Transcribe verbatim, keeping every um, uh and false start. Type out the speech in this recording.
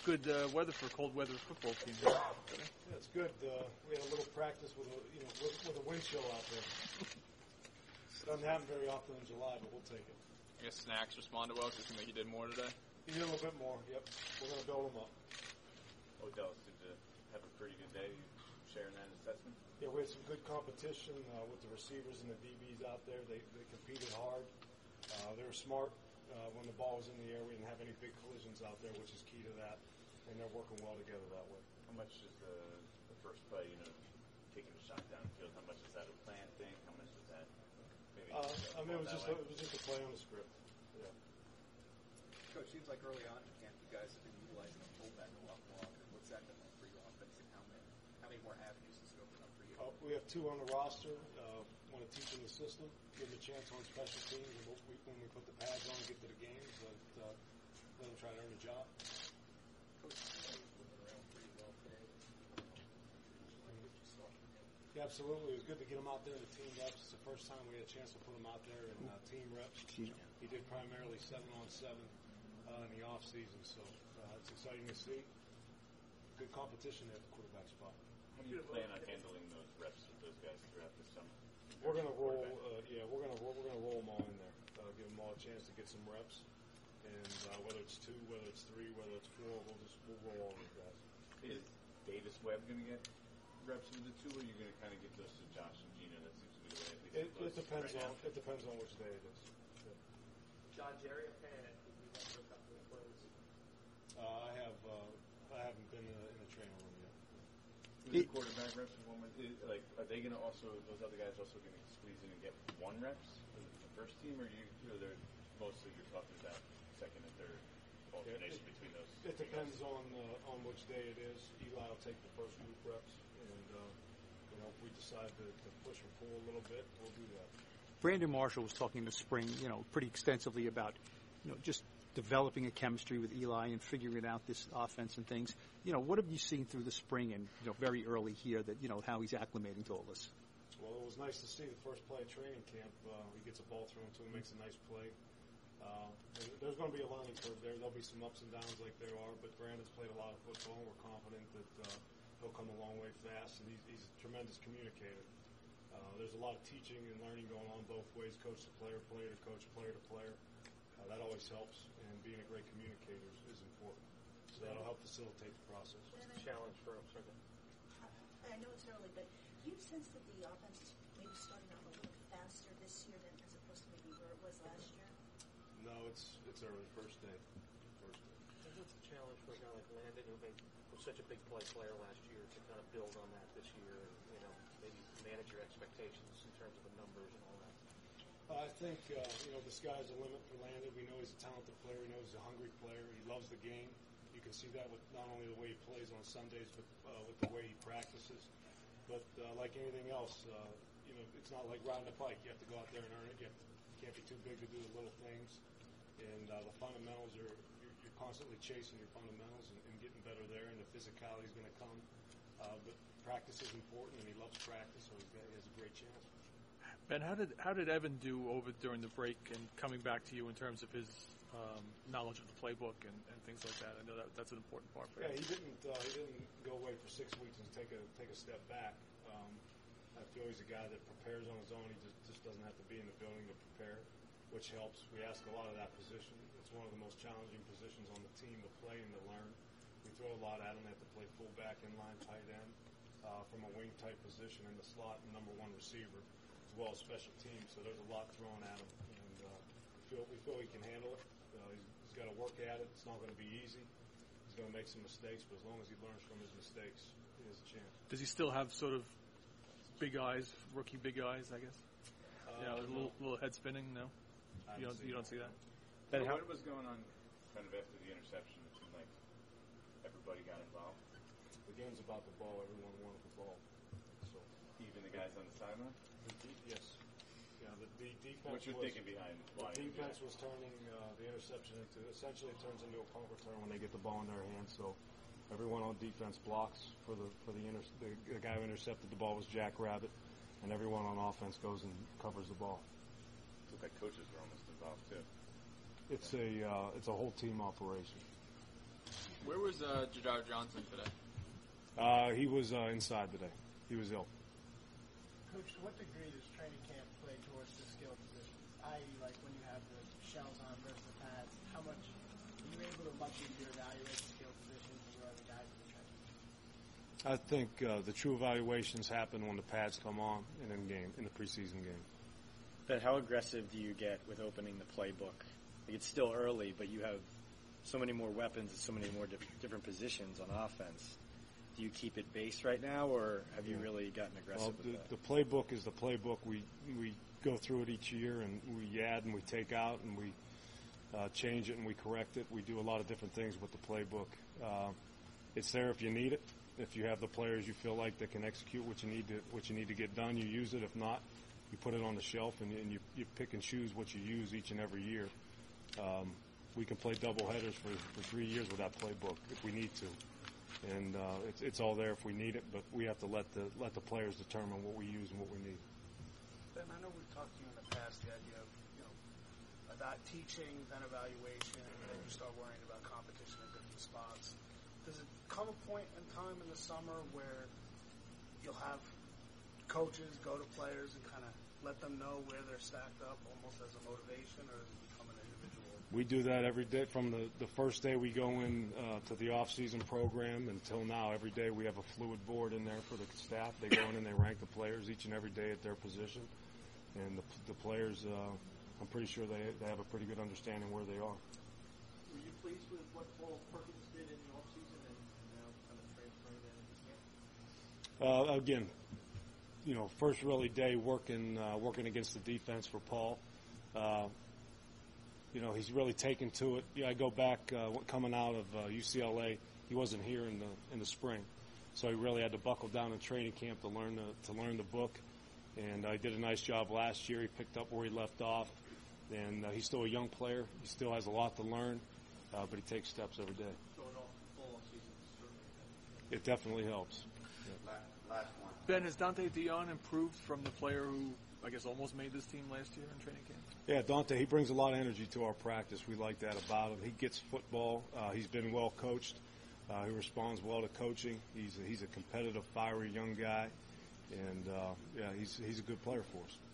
good uh, weather for a cold weather football team. Yeah, it's good. Uh, we had a little practice with a you know with, with a wind chill out there. Doesn't happen very often in July, but we'll take it. I guess Snacks responded well. Does it seem like he did more today? He did a little bit more. Yep, we're going to build him up. Odell seemed to have a pretty good day. You sharing that assessment? Yeah, we had some good competition uh, with the receivers and the D Bs out there. They they competed hard. Uh, they were smart. Uh, when the ball was in the air, we didn't have any big collisions out there, which is key to that. And they're working well together that way. How much is the, the first play, you know, taking a shot downfield, how much is that a plan thing? How much is that maybe? Uh, I mean, it was, just a, it was just a play on the script. Yeah. Coach, seems like early on in camp, you guys have been utilizing a fullback a lot more often. What's that been like for your offense, and how many, how many more avenues does it open up for you? Uh, we have two on the roster. Uh, want to teach them the system, give them a chance on special teams, and we, when we put the pads on and get to the games, let, uh, let them try to earn a job. Yeah, absolutely. It was good to get him out there in the team reps. It's the first time we had a chance to put him out there in uh, team reps. He did primarily seven on seven uh, in the off season, so uh, it's exciting to see. Good competition at the quarterback spot. How do you plan on handling those reps with those guys throughout the summer? We're gonna roll. Uh, yeah, we're gonna we're gonna roll them all in there. Uh, give them all a chance to get some reps, and uh, whether it's two, whether it's three, whether it's four, we'll just we'll roll all these guys. Is Davis Webb going to get reps with the two, or are you going to kind of get those to Josh and Gina? That seems to be the way at least It, it it depends right on now. it depends on which day it is. Yeah. John Jerry, okay, and we went for a couple of plays. Uh, I have uh, I haven't been in a, in a training room yet. With the quarterback reps, and one with, is, like, are they going to also, those other guys also going to squeeze in and get one reps for the first team, or you, you know, they're mostly you're talking about second and third alternation Yeah, it, between those? It depends on uh, on which day it is. Eli will take the first group reps, and uh, you know if we decide to, to push or pull a little bit, we'll do that. Brandon Marshall was talking this spring, you know, pretty extensively about, you know, just developing a chemistry with Eli and figuring out this offense and things. You know, what have you seen through the spring and, you know, very early here that, you know, how he's acclimating to all this? Well, it was nice to see the first play of training camp. Uh, he gets a ball thrown to him, makes a nice play. Uh, and there's going to be a learning curve there. There'll be some ups and downs like there are, but Brandon's played a lot of football, and we're confident that uh, he'll come a long way fast, and he's, he's a tremendous communicator. Uh, there's a lot of teaching and learning going on both ways, coach to player, player to coach, player to player. Uh, that always helps, and being a great communicator is, is important. So that'll help facilitate the process. Challenge for him, certainly. I know it's early, but do you sense that the offense is maybe starting off a little faster this year than as opposed to maybe where it was last year? No, it's it's early, first day. First day. I think it's a challenge for a guy like Landon, who made, was such a big play player last year, to kind of build on that this year and, you know, maybe manage your expectations in terms of the numbers and all that. Uh, I think, uh, you know, the sky's the limit for Landon. We know he's a talented player. We know he's a hungry player. He loves the game. You can see that with not only the way he plays on Sundays, but uh, with the way he practices. But uh, like anything else, uh, you know, it's not like riding a bike. You have to go out there and earn it. You, have to, you can't be too big to do the little things. And uh, the fundamentals are, you're, you're constantly chasing your fundamentals and, and getting better there, and the physicality is going to come. Uh, but practice is important, and he loves practice, so he's got, he has a great chance. Ben, how did how did Evan do over during the break and coming back to you in terms of his um, knowledge of the playbook and, and things like that? I know that that's an important part for yeah, him. he didn't uh, he didn't go away for six weeks and take a take a step back. Um, I feel he's a guy that prepares on his own. He just, just doesn't have to be in the building to prepare, which helps. We ask a lot of that position. It's one of the most challenging positions on the team to play and to learn. We throw a lot at him. They have to play fullback, inline, tight end, uh, from a wing type position in the slot, and number one receiver, as well as special teams. So there's a lot thrown at him, and uh, we feel we feel he can handle it. Uh, he's, he's got to work at it. It's not going to be easy. He's going to make some mistakes, but as long as he learns from his mistakes, he has a chance. Does he still have sort of big eyes, rookie big eyes, I guess? Uh, yeah, a little, little head spinning. No, I you don't. haven't You seen don't see that. So what was going on kind of after the interception? It seemed like everybody got involved. The game's about the ball. Everyone wanted the ball. So Even the guys on the sideline? the de- yes, yeah. The, the defense. What you're was, thinking behind The why you do defense that? was turning uh, the interception into essentially it turns into a punt return when they get the ball in their hands. So everyone on defense blocks for the for the, inter- the the guy who intercepted the ball was Jack Rabbit, and everyone on offense goes and covers the ball. It looked like coaches were almost involved too. It's a uh, it's a whole team operation. Do Where was uh, Jadar Johnson today? Uh, he was uh, inside today. He was ill. Coach, to what degree does training camp play towards the skill position? that is, like when you have the shells on versus the pads, how much are you able to much easier evaluate the skill positions than you are the guys in the trenches? I think uh, the true evaluations happen when the pads come on and in game in the preseason game. But how aggressive do you get with opening the playbook? Like it's still early, but you have so many more weapons and so many more diff- different positions on offense. Do you keep it base right now, or have you really gotten aggressive Well, with the, that? the playbook is the playbook. We we go through it each year, and we add and we take out, and we uh, change it and we correct it. We do a lot of different things with the playbook. Uh, it's there if you need it. If you have the players you feel like that can execute what you need to what you need to get done, you use it. If not, you put it on the shelf and, and you, you pick and choose what you use each and every year. Um, we can play double headers for, for three years with that playbook if we need to. And uh, it's, it's all there if we need it, but we have to let the let the players determine what we use and what we need. Ben, I know we've talked to you in the past the idea of you know about teaching, then evaluation, and then you start worrying about competition in different spots. Does it come a point in time in the summer where you'll have coaches go to players and kind of let them know where they're stacked up, almost as a motivation, or does it become an individual? We do that every day from the, the first day we go in uh, to the off-season program until now. Every day we have a fluid board in there for the staff. They go in and they rank the players each and every day at their position. And the, the players, uh, I'm pretty sure they, they have a pretty good understanding where they are. Were you pleased with what Paul Perkins did in the offseason and now kind of transferring that into camp? Uh, again, you know, first really day working uh, working against the defense for Paul. Uh, you know, he's really taken to it. Yeah, I go back uh, coming out of uh, U C L A. He wasn't here in the in the spring, so he really had to buckle down in training camp to learn the, to learn the book. And uh, he did a nice job last year. He picked up where he left off, and uh, he's still a young player. He still has a lot to learn, uh, but he takes steps every day. Going off the full season certainly. It definitely helps. Last one. Ben, has Dante Dion improved from the player who, I guess, almost made this team last year in training camp? Yeah, Dante, he brings a lot of energy to our practice. We like that about him. He gets football. Uh, he's been well coached. Uh, he responds well to coaching. He's a, he's a competitive, fiery young guy, and uh, yeah, he's he's a good player for us.